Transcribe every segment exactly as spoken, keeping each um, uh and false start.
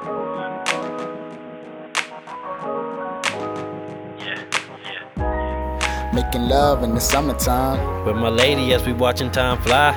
Making love in the summertime with my lady as we watching time fly.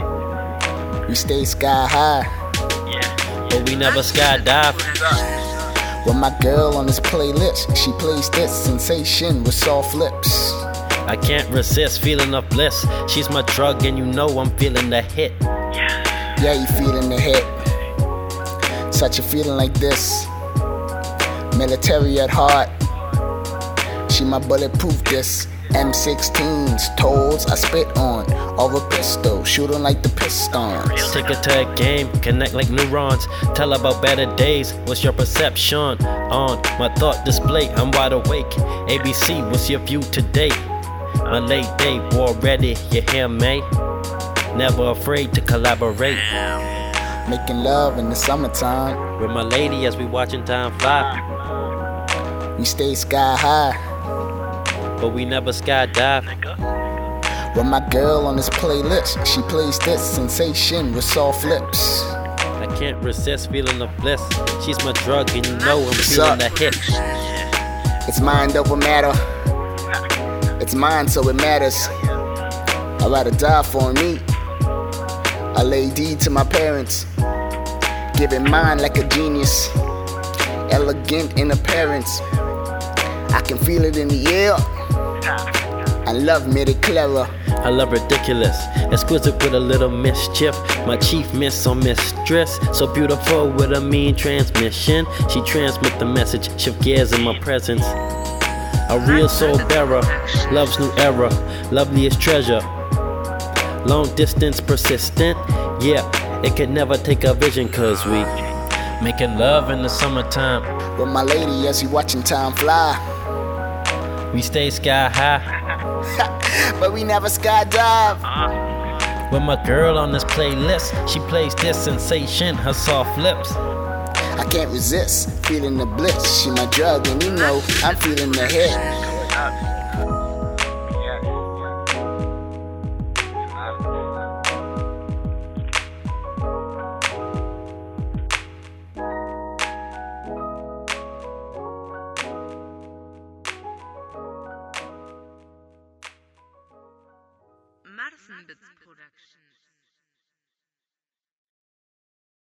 We stay sky high, but we never skydive. With my girl on this playlist, she plays this sensation with soft lips. I can't resist feeling of bliss. She's my drug and you know I'm feeling the hit. Yeah, you feeling the hit. Such a feeling like this. Military at heart. She my bulletproof this. M sixteens, tolls I spit on. Or a pistol, shooting like the Pistons. Take it to a game, connect like neurons. Tell about better days, what's your perception? On my thought display, I'm wide awake. A B C, what's your view today? My late day, war ready, you hear me? Never afraid to collaborate. Making love in the summertime with my lady as we watching time fly. We stay sky high, but we never skydive. With my girl on this playlist, she plays this sensation with soft lips. I can't resist feeling the bliss. She's my drug and you know I'm feeling the hit. It's mind over matter. It's mine so it matters. I'd rather die for me. I lay deed to my parents, giving mine like a genius, elegant in appearance. I can feel it in the air. I love made it clearer. I love ridiculous, exquisite with a little mischief. My chief miss or mistress, so beautiful with a mean transmission. She transmit the message, shift gears in my presence. A real soul bearer, love's new era, loveliest treasure. Long distance persistent, yeah, it could never take a vision. Cause we making love in the summertime with my lady as we watching time fly. We stay sky high, but we never skydive. With my girl on this playlist, she plays this sensation, her soft lips. I can't resist feeling the bliss. She my drug and you know I'm feeling the hit.